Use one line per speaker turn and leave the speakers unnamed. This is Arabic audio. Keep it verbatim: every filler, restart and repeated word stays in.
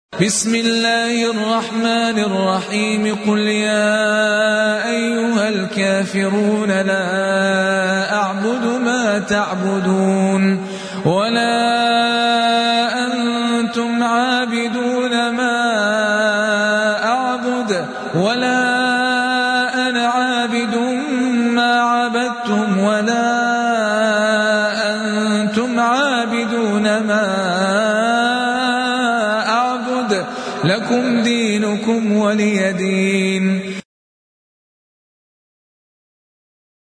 بسم الله الرحمن الرحيم قل يا أيها الكافرون لا أعبد ما تعبدون ولا أنتم عابدون ما أعبد ولا أنا عابد ما عبدتم ولا أنتم عابدون ما لكم دينكم ولي دين.